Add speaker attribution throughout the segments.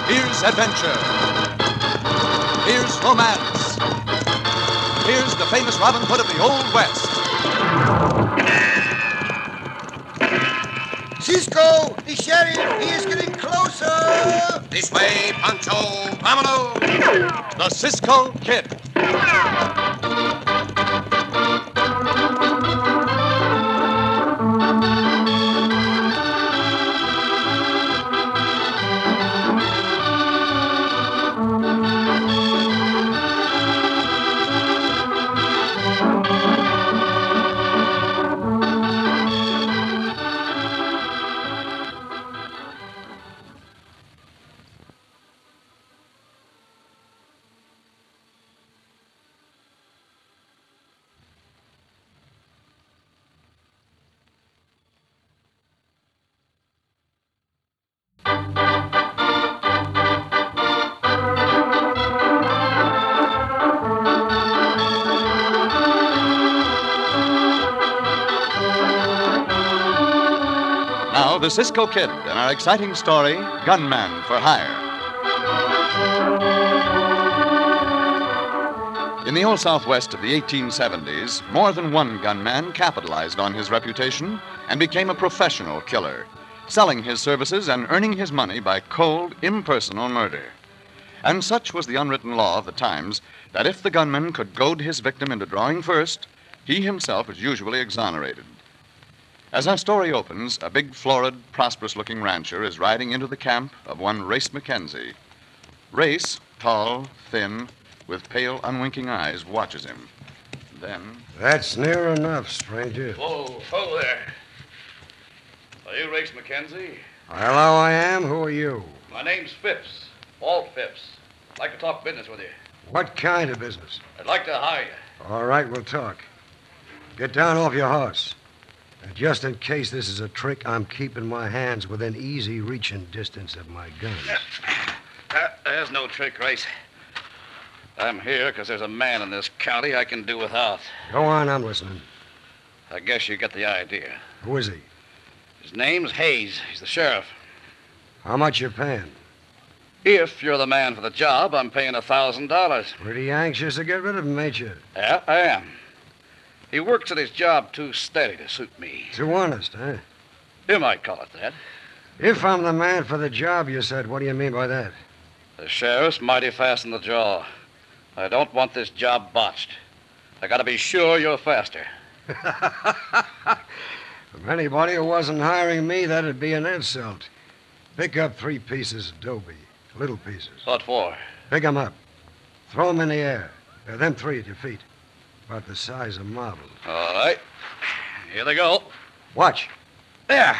Speaker 1: Here's adventure. Here's romance. Here's the famous Robin Hood of the Old West.
Speaker 2: Cisco, the sheriff, he is getting closer.
Speaker 3: This way, Pancho. Vámonos.
Speaker 1: The Cisco Kid. Now, the Cisco Kid and our exciting story, Gunman for Hire. In the Old Southwest of the 1870s, more than one gunman capitalized on his reputation and became a professional killer, selling his services and earning his money by cold, impersonal murder. And such was the unwritten law of the times that if the gunman could goad his victim into drawing first, he himself was usually exonerated. As our story opens, a big, florid, prosperous-looking rancher is riding into the camp of one Race McKenzie. Race, tall, thin, with pale, unwinking eyes, watches him. Then...
Speaker 4: That's near enough, stranger.
Speaker 5: Whoa, there. Are you Race McKenzie?
Speaker 4: Hello, I am. Who are you?
Speaker 5: My name's Phipps. Walt Phipps. I'd like to talk business with you.
Speaker 4: What kind of business?
Speaker 5: I'd like to hire you.
Speaker 4: All right, we'll talk. Get down off your horse. And just in case this is a trick, I'm keeping my hands within easy reaching distance of my guns.
Speaker 5: There's no trick, Race. I'm here because there's a man in this county I can do without.
Speaker 4: Go on, I'm listening.
Speaker 5: I guess you get the idea.
Speaker 4: Who is he?
Speaker 5: His name's Hayes. He's the sheriff.
Speaker 4: How much you paying?
Speaker 5: If you're the man for the job, I'm paying $1,000.
Speaker 4: Pretty anxious to get rid of him, ain't you?
Speaker 5: Yeah, I am. He works at his job too steady to suit me.
Speaker 4: Too honest, huh?
Speaker 5: You might call it that.
Speaker 4: If I'm the man for the job, you said, what do you mean by that?
Speaker 5: The sheriff's mighty fast in the jaw. I don't want this job botched. I gotta be sure you're faster.
Speaker 4: From anybody who wasn't hiring me, that'd be an insult. Pick up 3 pieces of Dobie. Little pieces.
Speaker 5: What for?
Speaker 4: Pick 'em up. Throw 'em in the air. Them 3 at your feet. About the size of marbles.
Speaker 5: All right. Here they go.
Speaker 4: Watch.
Speaker 5: There.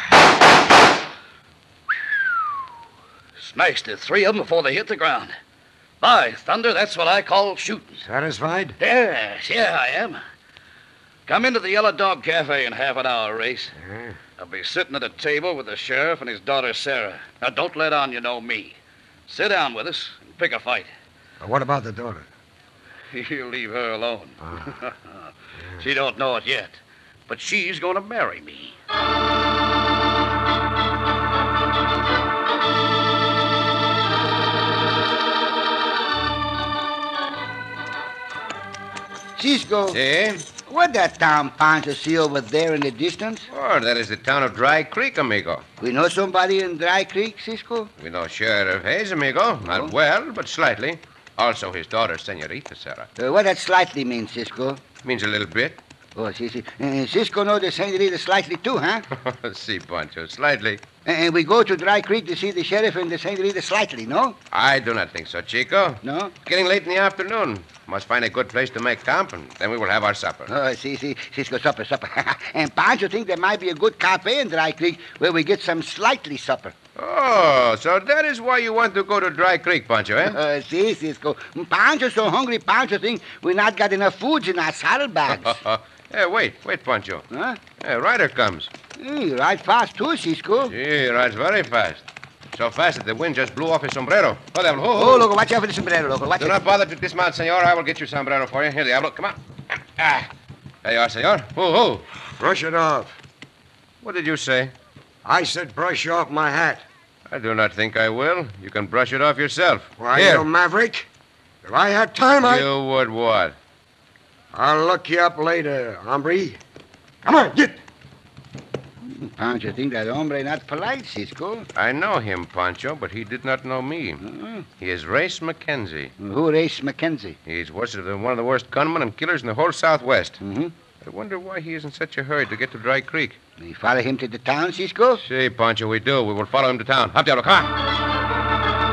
Speaker 5: Smashed the 3 of them before they hit the ground. By thunder, that's what I call shooting.
Speaker 4: Satisfied?
Speaker 5: Yes, yeah, I am. Come into the Yellow Dog Cafe in half an hour, Race.
Speaker 4: Yeah.
Speaker 5: I'll be sitting at a table with the sheriff and his daughter, Sarah. Now, don't let on you know me. Sit down with us and pick a fight.
Speaker 4: What about the daughter?
Speaker 5: You leave her alone.
Speaker 4: Yeah.
Speaker 5: She don't know it yet, but she's going to marry me.
Speaker 2: Cisco,
Speaker 3: Eh?
Speaker 2: what that town Pancho see over there in the distance?
Speaker 3: Oh, that is the town of Dry Creek, amigo.
Speaker 2: We know somebody in Dry Creek, Cisco?
Speaker 3: We know Sheriff Hayes, amigo. Not well, but slightly. Also his daughter, Senorita Sarah.
Speaker 2: What that slightly means, Cisco?
Speaker 3: Means a little bit.
Speaker 2: Oh, see. Cisco know the senorita slightly too, huh?
Speaker 3: Si, Pancho, slightly.
Speaker 2: And we go to Dry Creek to see the sheriff and the senorita slightly, no?
Speaker 3: I do not think so, Chico.
Speaker 2: No?
Speaker 3: It's getting late in the afternoon. Must find a good place to make camp, and then we will have our supper.
Speaker 2: Oh, see. Cisco, supper. And Pancho think there might be a good cafe in Dry Creek where we get some slightly supper.
Speaker 3: Oh, so that is why you want to go to Dry Creek, Pancho, eh?
Speaker 2: See, Cisco. Pancho so hungry, Pancho think we not got enough foods in our saddlebags.
Speaker 3: Hey, wait, Pancho.
Speaker 2: Huh?
Speaker 3: Hey, rider comes.
Speaker 2: He ride fast too, Cisco.
Speaker 3: He rides very fast. So fast that the wind just blew off his sombrero. Oh, Diablo.
Speaker 2: Oh, loco, watch out for the sombrero, loco. Watch
Speaker 3: Do
Speaker 2: out.
Speaker 3: not bother to dismount, senor. I will get your sombrero for you. Here, Diablo. Come on. There you are, senor.
Speaker 4: Brush it off.
Speaker 3: What did you say?
Speaker 4: I said brush off my hat.
Speaker 3: I do not think I will. You can brush it off yourself.
Speaker 4: Why,
Speaker 3: Here.
Speaker 4: you maverick. If I had time,
Speaker 3: You would what?
Speaker 4: I'll look you up later, hombre. Come on, get.
Speaker 2: Pancho think that hombre not polite, Cisco.
Speaker 3: I know him, Pancho, but he did not know me. He is Race Mackenzie.
Speaker 2: Who raised Mackenzie?
Speaker 3: He's one of the worst gunmen and killers in the whole Southwest.
Speaker 2: Mm-hmm.
Speaker 3: I wonder why he is in such a hurry to get to Dry Creek.
Speaker 2: We follow him to the town, Cisco?
Speaker 3: See, Pancho, we do. We will follow him to town. Up, Diablo, come on.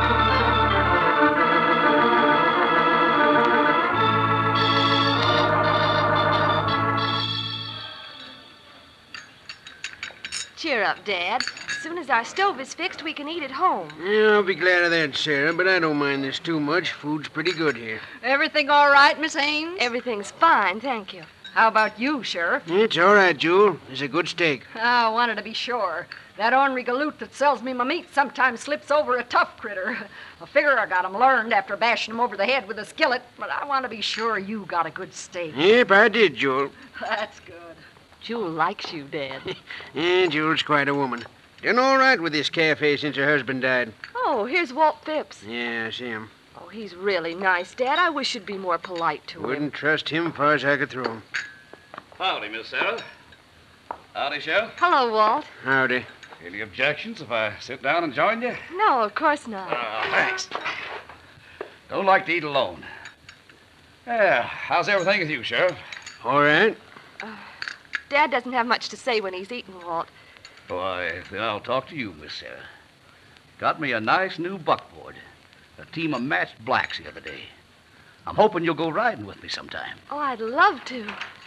Speaker 6: Cheer up, Dad. As soon as our stove is fixed, we can eat at home.
Speaker 7: Yeah, I'll be glad of that, Sarah, but I don't mind this too much. Food's pretty good here.
Speaker 8: Everything all right, Miss Haynes?
Speaker 6: Everything's fine, thank you.
Speaker 8: How about you, Sheriff?
Speaker 7: It's all right, Jewel. It's a good steak.
Speaker 8: I wanted to be sure. That ornery galoot that sells me my meat sometimes slips over a tough critter. I figure I got him learned after bashing him over the head with a skillet, but I want to be sure you got a good steak.
Speaker 7: Yep, I did, Jewel.
Speaker 8: That's good.
Speaker 6: Jewel likes you, Dad.
Speaker 7: Yeah, Jewel's quite a woman. Done all right with this cafe since her husband died.
Speaker 6: Oh, here's Walt Phipps.
Speaker 7: Yeah, I see him.
Speaker 6: Oh, he's really nice, Dad. I wish you'd be more polite to him.
Speaker 7: Wouldn't trust him far as I could throw him.
Speaker 5: Howdy, Miss Sarah. Howdy, Sheriff.
Speaker 6: Hello, Walt.
Speaker 7: Howdy.
Speaker 5: Any objections if I sit down and join you?
Speaker 6: No, of course not.
Speaker 5: Thanks. Don't like to eat alone. Yeah, how's everything with you, Sheriff?
Speaker 7: All right.
Speaker 6: Dad doesn't have much to say when he's eating, Walt.
Speaker 5: Why, then I'll talk to you, Miss Sarah. Got me a nice new buckboard. A team of matched blacks the other day. I'm hoping you'll go riding with me sometime.
Speaker 6: Oh, I'd love to.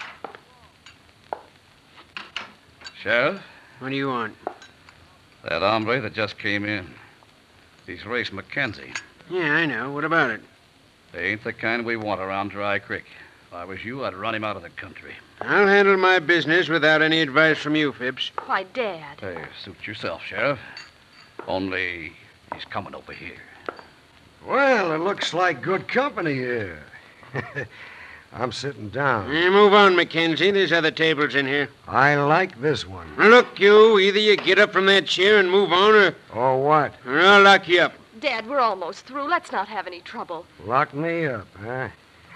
Speaker 5: Sheriff,
Speaker 7: What do you want?
Speaker 5: that hombre that just came in. He's Race Mackenzie.
Speaker 7: Yeah, I know. What about it?
Speaker 5: They ain't the kind we want around Dry Creek. If I was you, I'd run him out of the country.
Speaker 7: I'll handle my business without any advice from you, Phipps.
Speaker 6: Why, Dad.
Speaker 5: Hey, suit yourself, Sheriff. Only he's coming over here.
Speaker 4: Well, it looks like good company here. I'm sitting down.
Speaker 7: Move on, Mackenzie. There's other tables in here.
Speaker 4: I like this one.
Speaker 7: Look, you. Either you get up from that chair and move on,
Speaker 4: Or what?
Speaker 7: or I'll lock you up.
Speaker 6: Dad, we're almost through. Let's not have any trouble.
Speaker 4: Lock me up, huh?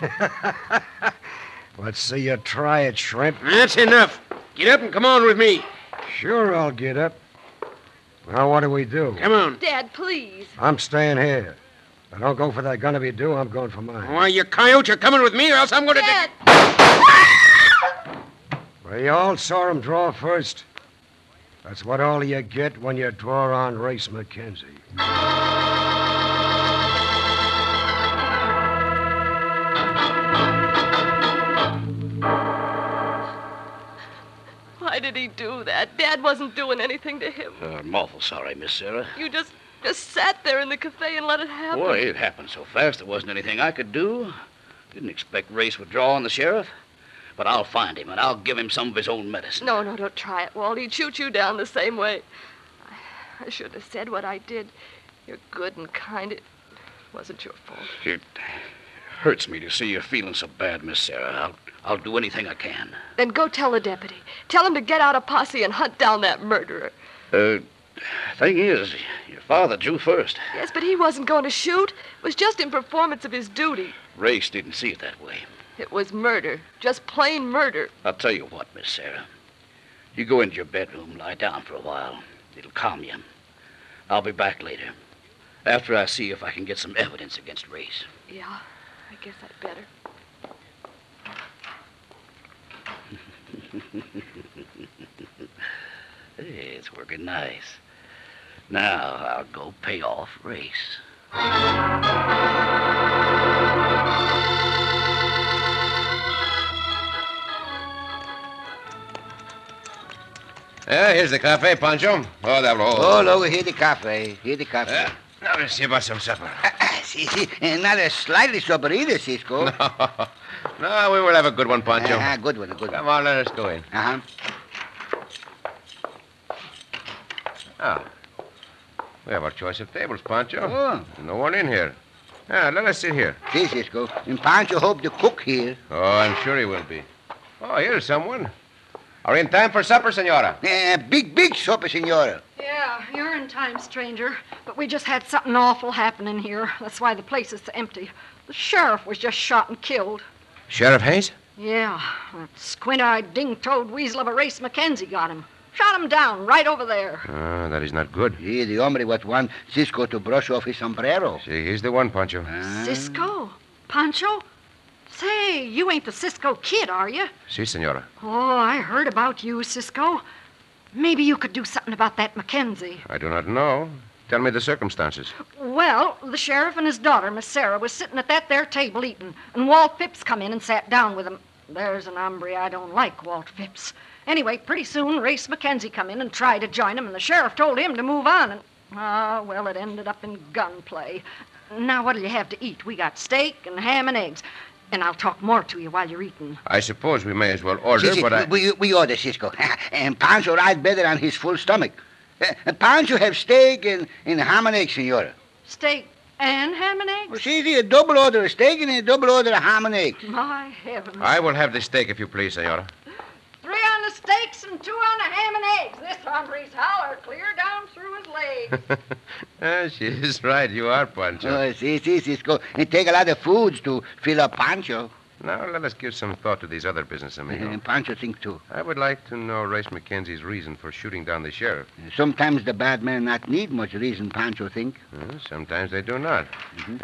Speaker 4: Let's see you try it, shrimp.
Speaker 7: That's enough. Get up and come on with me.
Speaker 4: Sure, I'll get up. Now, what do we do?
Speaker 7: Come on.
Speaker 6: Dad, please.
Speaker 4: I'm staying here. If I don't go for that gun if you do, I'm going for mine.
Speaker 7: Why, you coyote, you're coming with me or else I'm going to...
Speaker 6: Dad!
Speaker 4: Well, you all saw him draw first. That's what all you get when you draw on Race Mackenzie.
Speaker 6: Why did he do that? Dad wasn't doing anything to him.
Speaker 5: I'm awful sorry, Miss Sarah.
Speaker 6: You just sat there in the cafe and let it happen.
Speaker 5: Boy, it happened so fast there wasn't anything I could do. Didn't expect Race would draw on the sheriff. But I'll find him, and I'll give him some of his own medicine.
Speaker 6: No, don't try it, Walt. He'd shoot you down the same way. I shouldn't have said what I did. You're good and kind. It wasn't your fault.
Speaker 5: It hurts me to see you feeling so bad, Miss Sarah. I'll do anything I can.
Speaker 6: Then go tell the deputy. Tell him to get out a posse and hunt down that murderer.
Speaker 5: Thing is, your father drew first.
Speaker 6: Yes, but he wasn't going to shoot. It was just in performance of his duty.
Speaker 5: Race didn't see it that way.
Speaker 6: It was murder. Just plain murder.
Speaker 5: I'll tell you what, Miss Sarah. You go into your bedroom, lie down for a while. It'll calm you. I'll be back later. After I see if I can get some evidence against Race.
Speaker 6: Yeah, I guess I'd better.
Speaker 5: Hey, it's working nice. Now I'll go pay off Race.
Speaker 3: Here's the cafe, Pancho. Oh, that will.
Speaker 2: Oh, over here the cafe. Here the cafe.
Speaker 3: Now let's see about some supper.
Speaker 2: See, not a slightly sober either, Cisco.
Speaker 3: No, we will have a good one, Pancho.
Speaker 2: Good one, good
Speaker 3: Come
Speaker 2: one.
Speaker 3: on, let us go in.
Speaker 2: Uh-huh.
Speaker 3: Ah. We have our choice of tables, Pancho.
Speaker 2: Oh.
Speaker 3: No one in here. Let us sit here.
Speaker 2: See, Cisco. And Pancho hope the cook here.
Speaker 3: Oh, I'm sure he will be. Oh, here's someone. Are we in time for supper, senora?
Speaker 2: Big supper, senora.
Speaker 8: Yeah, Yeah, you're in time, stranger. But we just had something awful happen in here. That's why the place is so empty. The sheriff was just shot and killed.
Speaker 3: Sheriff Hayes?
Speaker 8: Yeah, that squint-eyed, ding-toed weasel of a Race Mackenzie got him. Shot him down right over there.
Speaker 3: Oh, that is not good.
Speaker 2: He, the hombre what want Cisco to brush off his sombrero.
Speaker 3: See, he's the one, Pancho.
Speaker 8: Cisco? Pancho? Say, you ain't the Cisco Kid, are you?
Speaker 3: Si, senora.
Speaker 8: Oh, I heard about you, Cisco. Maybe you could do something about that Mackenzie.
Speaker 3: I do not know. Tell me the circumstances.
Speaker 8: Well, the sheriff and his daughter, Miss Sarah, was sitting at that there table eating, and Walt Phipps come in and sat down with them. There's an hombre I don't like, Walt Phipps. Anyway, pretty soon, Race Mackenzie come in and tried to join him, and the sheriff told him to move on, and... well, it ended up in gunplay. Now, what'll you have to eat? We got steak and ham and eggs. And I'll talk more to you while you're eating.
Speaker 3: I suppose we may as well order, but
Speaker 2: we order, Cisco. And Pancho ride better on his full stomach. Pancho have steak and ham and eggs, senora.
Speaker 8: Steak and ham and eggs?
Speaker 2: Well, see, a double order of steak and a double order of ham and eggs.
Speaker 8: My heavens.
Speaker 3: I will have the steak, if you please, senora.
Speaker 8: 3 on the steaks and 2 on the ham and eggs. This hombre's holler clear down through his legs.
Speaker 3: She is right. You are, Pancho.
Speaker 2: Oh, see, Cisco. It take a lot of foods to fill up Pancho.
Speaker 3: Now, let us give some thought to these other business, amigo.
Speaker 2: And Pancho think, too.
Speaker 3: I would like to know Race Mackenzie's reason for shooting down the sheriff.
Speaker 2: Sometimes the bad men not need much reason, Pancho think.
Speaker 3: Sometimes they do not.
Speaker 2: Mm-hmm.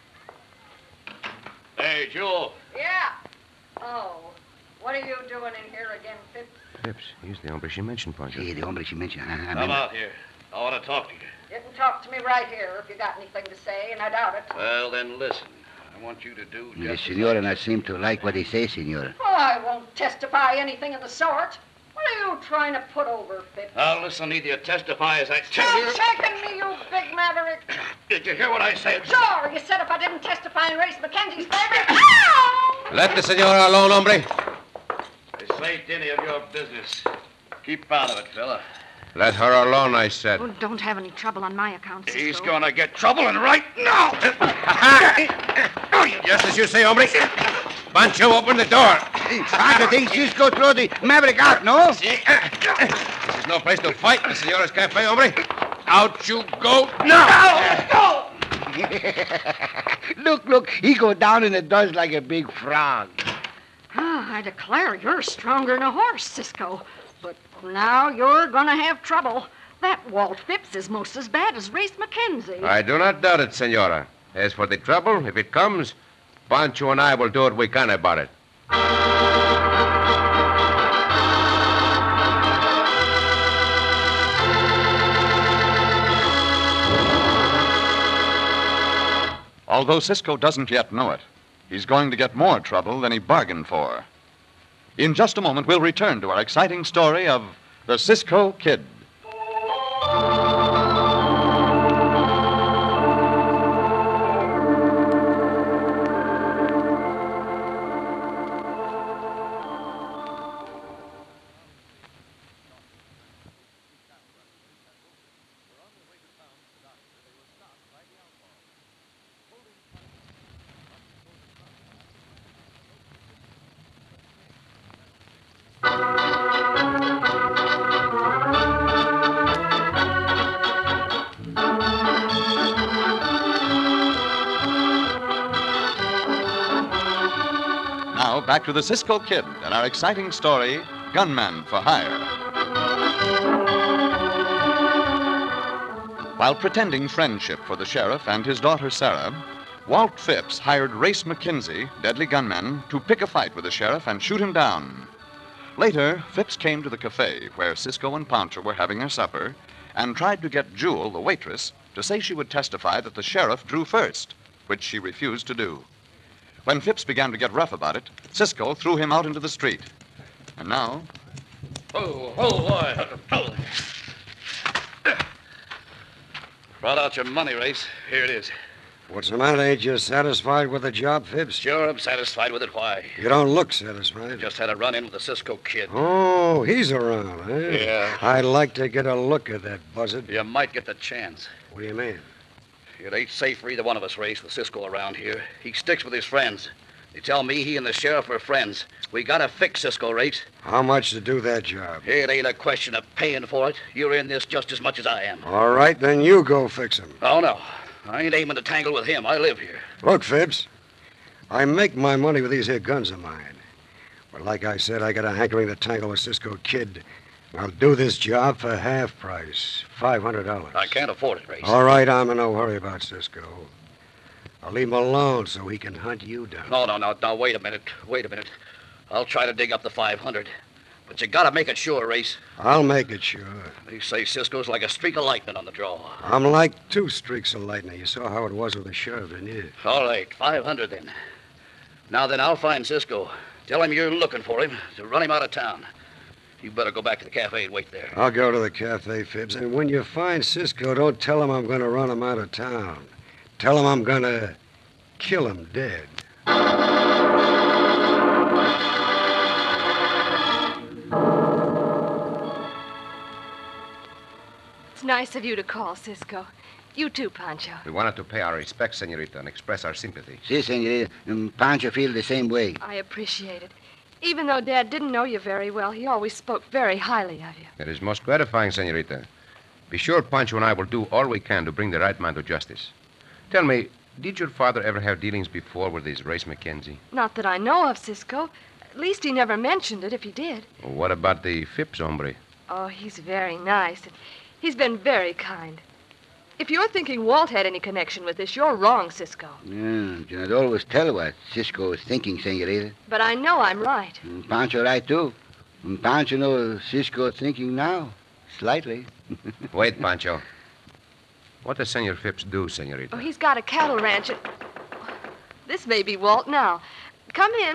Speaker 5: Hey, Jewel.
Speaker 8: Yeah. Oh, what are you doing in here again, Phipps?
Speaker 3: Phipps, he's the hombre she mentioned, Pancho.
Speaker 2: See, the hombre she mentioned.
Speaker 5: Come out here. I want to talk to you.
Speaker 8: You can talk to me right here if you got anything to say, and I doubt it.
Speaker 5: Well, then listen. I want you to do
Speaker 2: The
Speaker 5: just...
Speaker 2: senora not seem to like what he says, senora.
Speaker 8: Oh, I won't testify anything of the sort. What are you trying to put over, Phipps?
Speaker 5: Now, listen, need you testify as I tell you.
Speaker 8: Stop shaking me, you big maverick.
Speaker 5: Did you hear what I said?
Speaker 8: Sure, you said if I didn't testify in Race Mackenzie's favor... Ow!
Speaker 3: Let the senora alone, hombre.
Speaker 5: This ain't any of your business. Keep out of it, fella.
Speaker 3: Let her alone, I said.
Speaker 8: Oh, don't have any trouble on my account, Cisco.
Speaker 5: He's gonna get trouble, and right now.
Speaker 3: Just as you say, hombre. Pancho, open the door.
Speaker 2: Pancho thinks Cisco throw the maverick out, no?
Speaker 3: This is no place to fight. The senora's cafe, hombre. Out you go now.
Speaker 5: Go!
Speaker 2: Look, he go down in the dust like a big frog.
Speaker 8: I declare you're stronger than a horse, Cisco. But now you're gonna have trouble. That Walt Phipps is most as bad as Race Mackenzie.
Speaker 3: I do not doubt it, senora. As for the trouble, if it comes, Pancho and I will do what we can about it.
Speaker 1: Although Cisco doesn't yet know it, he's going to get more trouble than he bargained for. In just a moment, we'll return to our exciting story of the Cisco Kid. Now, back to the Cisco Kid and our exciting story, Gunman for Hire. While pretending friendship for the sheriff and his daughter Sarah, Walt Phipps hired Race Mackenzie, deadly gunman, to pick a fight with the sheriff and shoot him down. Later, Phipps came to the cafe where Cisco and Pancho were having their supper and tried to get Jewel, the waitress, to say she would testify that the sheriff drew first, which she refused to do. When Phipps began to get rough about it, Cisco threw him out into the street. And now...
Speaker 5: boy. Brought out your money, Race. Here it is.
Speaker 4: What's the matter? Ain't you satisfied with the job, Phipps?
Speaker 5: Sure, I'm satisfied with it. Why?
Speaker 4: You don't look satisfied.
Speaker 5: Just had a run-in with the Cisco Kid.
Speaker 4: Oh, he's around, eh?
Speaker 5: Yeah.
Speaker 4: I'd like to get a look at that buzzard.
Speaker 5: You might get the chance.
Speaker 4: What do you mean?
Speaker 5: It ain't safe for either one of us, Race, with Cisco around here. He sticks with his friends. They tell me he and the sheriff are friends. We gotta fix Cisco, Race.
Speaker 4: How much to do that job?
Speaker 5: It ain't a question of paying for it. You're in this just as much as I am.
Speaker 4: All right, then you go fix him.
Speaker 5: Oh, no. I ain't aiming to tangle with him. I live here.
Speaker 4: Look, Phibbs, I make my money with these here guns of mine. But like I said, I got a hankering to tangle with Cisco Kid. I'll do this job for half price, $500.
Speaker 5: I can't afford it, Race.
Speaker 4: All right, I'm in no hurry about Cisco. I'll leave him alone so he can hunt you down.
Speaker 5: No, wait a minute. I'll try to dig up the 500. But you gotta make it sure, Race.
Speaker 4: I'll make it sure.
Speaker 5: They say Cisco's like a streak of lightning on the draw.
Speaker 4: I'm like 2 streaks of lightning. You saw how it was with the sheriff, didn't you?
Speaker 5: All right, 500 then. Now then, I'll find Cisco. Tell him you're looking for him to run him out of town. You better go back to the cafe and wait there.
Speaker 4: I'll go to the cafe, Phibbs, and when you find Cisco, don't tell him I'm going to run him out of town. Tell him I'm going to kill him dead.
Speaker 6: It's nice of you to call, Cisco. You too, Pancho.
Speaker 3: We wanted to pay our respects, Senorita, and express our sympathy.
Speaker 2: Si, senorita. Pancho feel the same way.
Speaker 6: I appreciate it. Even though Dad didn't know you very well, he always spoke very highly of you.
Speaker 3: It is most gratifying, Senorita. Be sure Pancho and I will do all we can to bring the right man to justice. Tell me, did your father ever have dealings before with this Race McKenzie?
Speaker 6: Not that I know of, Cisco. At least he never mentioned it, if he did.
Speaker 3: What about the Phibbs hombre?
Speaker 6: Oh, he's very nice, and he's been very kind. If you're thinking Walt had any connection with this, you're wrong, Cisco.
Speaker 2: Yeah, you cannot always tell what Cisco is thinking, senorita.
Speaker 6: But I know I'm right.
Speaker 2: Pancho right, too. Pancho knows Cisco is thinking now. Slightly.
Speaker 3: Wait, Pancho. What does Senor Phibbs do, Senorita?
Speaker 6: Oh, he's got a cattle ranch at... This may be Walt now. Come in.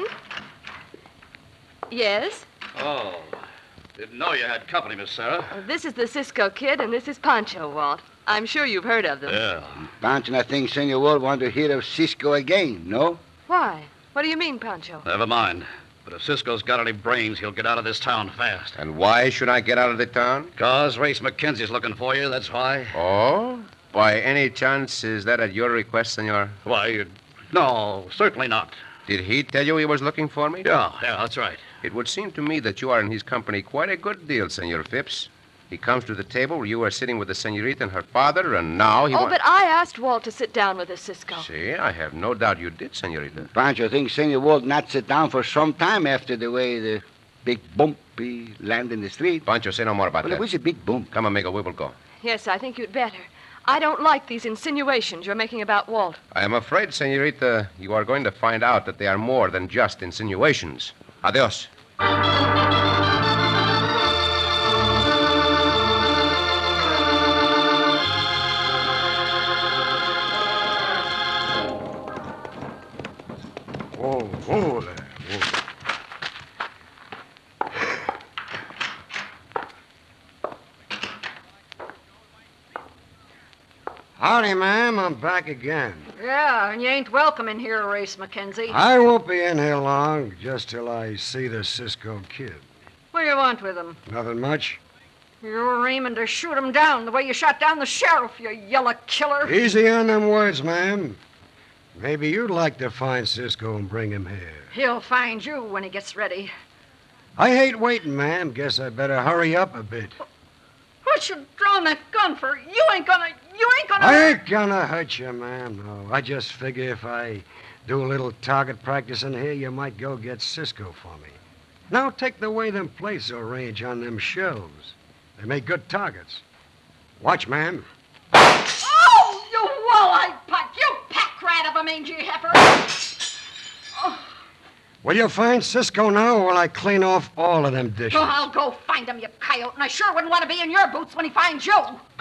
Speaker 6: Yes?
Speaker 5: Oh, didn't know you had company, Miss Sarah.
Speaker 6: This is the Cisco Kid, and this is Pancho, Walt. I'm sure you've heard of them.
Speaker 5: Yeah.
Speaker 2: Pancho, I think Senor Walt want to hear of Cisco again, no?
Speaker 6: Why? What do you mean, Pancho?
Speaker 5: Never mind. But if Cisco's got any brains, he'll get out of this town fast.
Speaker 3: And why should I get out of the town?
Speaker 5: 'Cause Race McKenzie's looking for you, that's why.
Speaker 3: Oh? By any chance, is that at your request, Senor?
Speaker 5: Why, no, certainly not.
Speaker 3: Did he tell you he was looking for me?
Speaker 5: Yeah, that's right.
Speaker 3: It would seem to me that you are in his company quite a good deal, Senor Phibbs. He comes to the table where you are sitting with the senorita and her father, and now he...
Speaker 6: but I asked Walt to sit down with us, Cisco.
Speaker 3: See, I have no doubt you did, senorita.
Speaker 2: Pancho thinks Senor Walt not sit down for some time after the way the big bump he land in the street.
Speaker 3: Pancho, say no more about
Speaker 2: Well,
Speaker 3: that.
Speaker 2: it was a big bump.
Speaker 3: Come, amigo, we will go.
Speaker 6: Yes, I think you'd better. I don't like these insinuations you're making about Walt.
Speaker 3: I am afraid, senorita, you are going to find out that they are more than just insinuations. Adios.
Speaker 4: Whoa there. Whoa. Howdy, ma'am. I'm back again.
Speaker 8: Yeah, and you ain't welcome in here, Race McKenzie.
Speaker 4: I won't be in here long, just till I see the Cisco Kid.
Speaker 8: What do you want with him?
Speaker 4: Nothing much.
Speaker 8: You're aiming to shoot him down the way you shot down the sheriff, you yellow killer.
Speaker 4: Easy on them words, ma'am. Maybe you'd like to find Cisco and bring him here.
Speaker 8: He'll find you when he gets ready.
Speaker 4: I hate waiting, ma'am. Guess I better hurry up a bit.
Speaker 8: What you drawing that gun for? You ain't gonna...
Speaker 4: I ain't gonna hurt you, ma'am, no. I just figure if I do a little target practice in here, you might go get Cisco for me. Now take the way them plates will range on them shelves. They make good targets. Watch, ma'am.
Speaker 8: Oh, you wall-eyed puck! You pack rat of a mangy heifer! Oh.
Speaker 4: Will you find Cisco now, or will I clean off all of them dishes?
Speaker 8: Oh, I'll go find him, you coyote, and I sure wouldn't want to be in your boots when he finds you.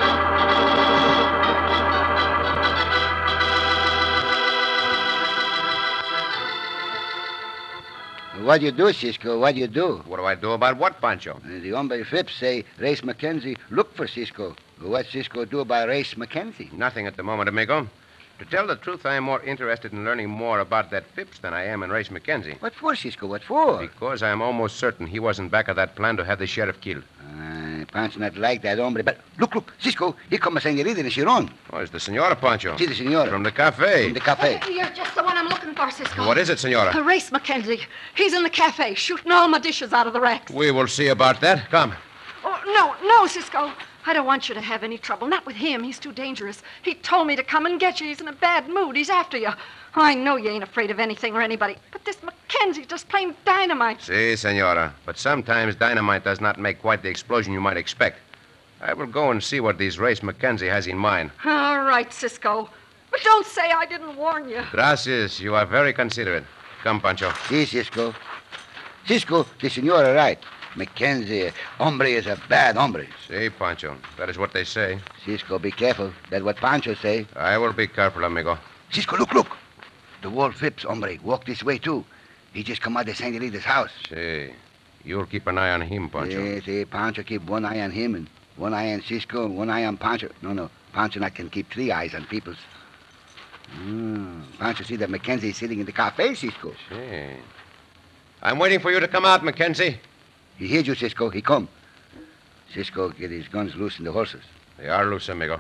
Speaker 2: What do you do, Cisco? What do you do?
Speaker 3: What do I do about what, Pancho?
Speaker 2: The hombre Phibbs say Race McKenzie look for Cisco. What Cisco do about Race McKenzie?
Speaker 3: Nothing at the moment, amigo. To tell the truth, I am more interested in learning more about that Phibbs than I am in Race McKenzie.
Speaker 2: What for, Cisco? What for?
Speaker 3: Because I am almost certain he wasn't back of that plan to have the sheriff killed.
Speaker 2: Pancho not like that hombre, but look, Cisco, here come a senorita and she run.
Speaker 3: Oh, it's the Senora, Pancho.
Speaker 2: See the senora.
Speaker 3: From the cafe.
Speaker 2: From the cafe.
Speaker 8: You're just the one I'm looking for, Cisco.
Speaker 3: What is it, Senora?
Speaker 8: Race Mackenzie. He's in the cafe, shooting all my dishes out of the racks.
Speaker 3: We will see about that. Come.
Speaker 8: Oh, no, Cisco. I don't want you to have any trouble. Not with him. He's too dangerous. He told me to come and get you. He's in a bad mood. He's after you. I know you ain't afraid of anything or anybody. But this Mackenzie's just plain dynamite.
Speaker 3: Si, Senora. But sometimes dynamite does not make quite the explosion you might expect. I will go and see what these Race Mackenzie has in mind.
Speaker 8: All right, Cisco. But don't say I didn't warn you.
Speaker 3: Gracias. You are very considerate. Come, Pancho.
Speaker 2: See, Cisco. Cisco, the senora right. Mackenzie, hombre is a bad hombre.
Speaker 3: Si, Pancho. That is what they say.
Speaker 2: Cisco, be careful. That's what Pancho say.
Speaker 3: I will be careful, amigo.
Speaker 2: Cisco, look. The Walt Phipps hombre walk this way, too. He just come out of Senorita's house.
Speaker 3: Si. You'll keep an eye on him, Pancho.
Speaker 2: Yes, Pancho keep one eye on him and one eye on Cisco and one eye on Pancho. No. Pancho not can keep 3 eyes on peoples. Pancho see that Mackenzie is sitting in the cafe, Cisco.
Speaker 3: Si. I'm waiting for you to come out, Mackenzie.
Speaker 2: He hears you, Cisco. He come. Cisco get his guns loose in the horses.
Speaker 3: They are loose, amigo.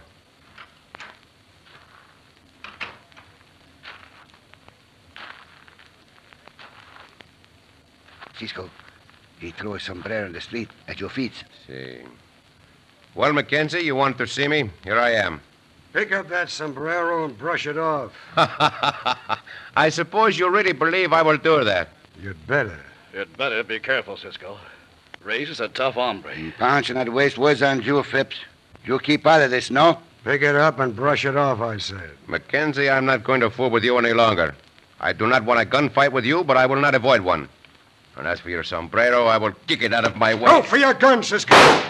Speaker 2: Cisco, he throw a sombrero in the street at your feet.
Speaker 3: Si. Well, Mackenzie, you want to see me? Here I am.
Speaker 4: Pick up that sombrero and brush it off.
Speaker 3: I suppose you really believe I will do that.
Speaker 4: You'd better.
Speaker 5: You'd better be careful, Cisco. Race is a tough hombre.
Speaker 2: Pancho not waste words on you, Phipps. You keep out of this, no?
Speaker 4: Pick it up and brush it off, I said.
Speaker 3: Mackenzie, I'm not going to fool with you any longer. I do not want a gunfight with you, but I will not avoid one. And as for your sombrero, I will kick it out of my way.
Speaker 4: Go for your gun, Cisco.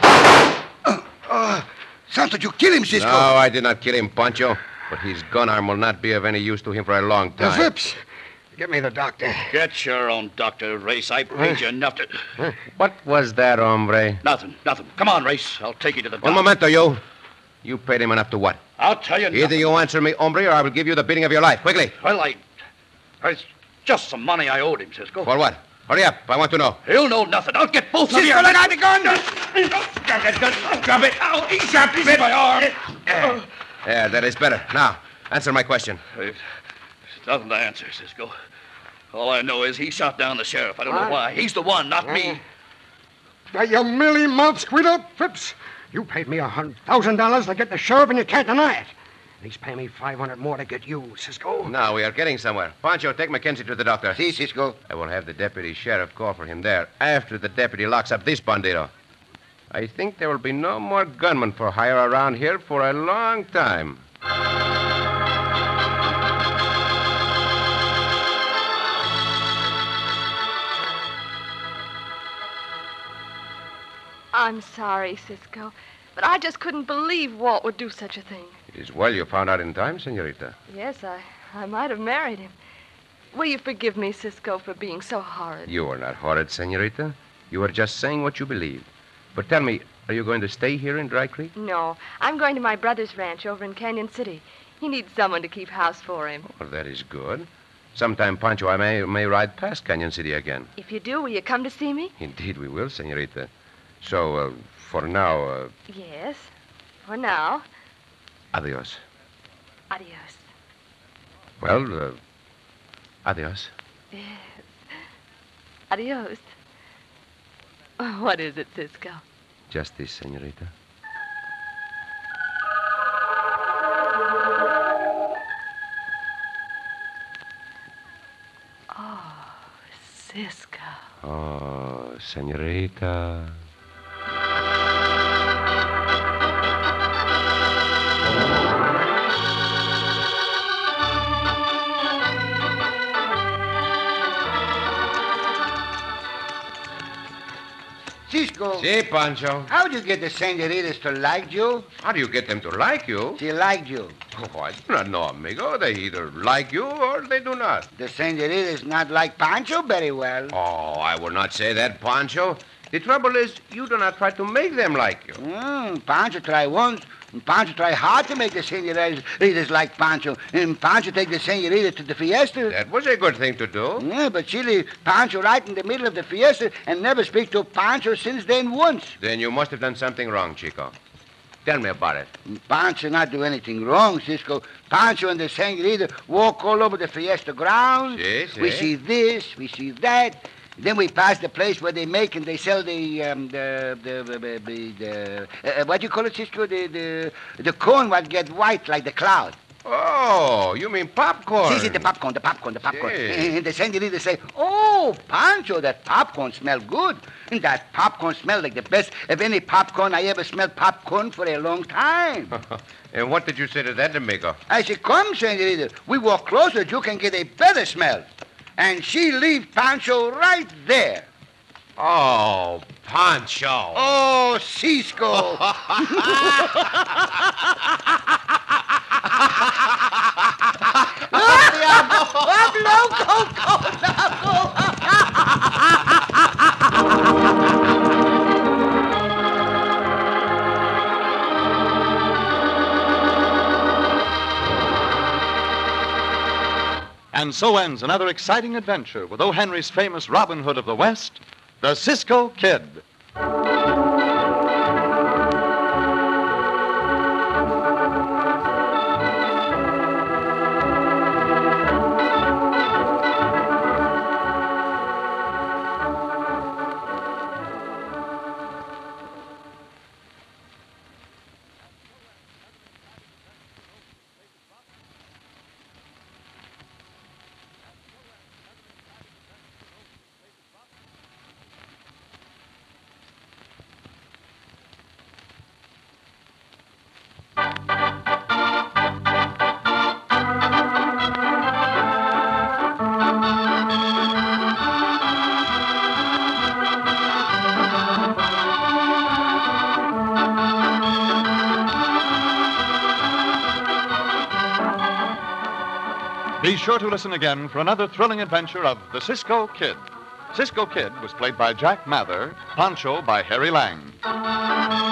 Speaker 2: Sounds like you kill him, Cisco.
Speaker 3: No, I did not kill him, Pancho. But his gun arm will not be of any use to him for a long time.
Speaker 4: Phipps, get me the doctor.
Speaker 5: Get your own doctor, Race. I paid you enough to...
Speaker 3: What was that, hombre?
Speaker 5: Nothing. Come on, Race. I'll take you to the doctor.
Speaker 3: Un momento, you. You paid him enough to what?
Speaker 5: I'll tell you
Speaker 3: Either
Speaker 5: nothing.
Speaker 3: you answer me, hombre, or I will give you the beating of your life. Quickly.
Speaker 5: Well, it's just some money I owed him, Cisco.
Speaker 3: For what? Hurry up. I want to know.
Speaker 5: He'll know nothing. I'll get both of you.
Speaker 2: Cisco, let out the gun!
Speaker 5: Drop that gun. Drop it. Ow, he shot me in my arm.
Speaker 3: Yeah, that is better. Now, answer my question.
Speaker 5: There's nothing to answer, Cisco. All I know is he shot down the sheriff. I don't know why. He's the one, not me.
Speaker 4: Now, you mealy-mouthed squeal, Phipps. You paid me $100,000 to get the sheriff, and you can't deny it. He's paying me $500 more to get you, Cisco.
Speaker 3: Now, we are getting somewhere. Pancho, take Mackenzie to the doctor.
Speaker 2: See, Cisco.
Speaker 3: I will have the deputy sheriff call for him there after the deputy locks up this bandito. I think there will be no more gunmen for hire around here for a long time.
Speaker 6: I'm sorry, Cisco, but I just couldn't believe Walt would do such a thing.
Speaker 3: It is well you found out in time, senorita.
Speaker 6: Yes, I might have married him. Will you forgive me, Cisco, for being so horrid?
Speaker 3: You are not horrid, senorita. You are just saying what you believe. But tell me, are you going to stay here in Dry Creek?
Speaker 6: No, I'm going to my brother's ranch over in Canyon City. He needs someone to keep house for him.
Speaker 3: Well, that is good. Sometime, Pancho, I may ride past Canyon City again.
Speaker 6: If you do, will you come to see me?
Speaker 3: Indeed, we will, senorita. So, for now,
Speaker 6: Yes, for now.
Speaker 3: adios.
Speaker 6: Adios.
Speaker 3: Well, adios.
Speaker 6: Yes. Adios. Oh, what is it, Cisco?
Speaker 3: Just this, senorita.
Speaker 6: Oh, Cisco.
Speaker 3: Oh, senorita.
Speaker 2: Cisco.
Speaker 3: Si, Pancho.
Speaker 2: How'd you get the senoritas to like you?
Speaker 3: How do you get them to like you?
Speaker 2: She liked you.
Speaker 3: Oh, I do not know, amigo. They either like you or they do not.
Speaker 2: The senoritas not like Pancho very well.
Speaker 3: Oh, I will not say that, Pancho. The trouble is, you do not try to make them like you.
Speaker 2: Pancho try once. And Pancho try hard to make the senoritas like Pancho. And Pancho take the senorita to the fiesta.
Speaker 3: That was a good thing to do.
Speaker 2: Yeah, but she leave Pancho right in the middle of the fiesta and never speak to Pancho since then once.
Speaker 3: Then you must have done something wrong, Chico. Tell me about it.
Speaker 2: Pancho not do anything wrong, Cisco. Pancho and the senorita walk all over the fiesta grounds.
Speaker 3: Yes,
Speaker 2: We
Speaker 3: yes.
Speaker 2: see this, we see that. Then we pass the place where they make and they sell the what do you call it, Cisco? The corn what get white like the cloud.
Speaker 3: Oh, you mean popcorn.
Speaker 2: See, the popcorn.
Speaker 3: Yes.
Speaker 2: And the senorita say, "Oh, Pancho, that popcorn smell good. And that popcorn smell like the best of any popcorn I ever smelled popcorn for a long time."
Speaker 3: And what did you say to that, Domingo?
Speaker 2: I said, "Come, senorita. We walk closer, you can get a better smell." And she leave Pancho right there.
Speaker 3: Oh, Pancho.
Speaker 2: Oh, Cisco.
Speaker 1: And so ends another exciting adventure with O. Henry's famous Robin Hood of the West, the Cisco Kid. Be sure to listen again for another thrilling adventure of the Cisco Kid. Cisco Kid was played by Jack Mather, Pancho by Harry Lang.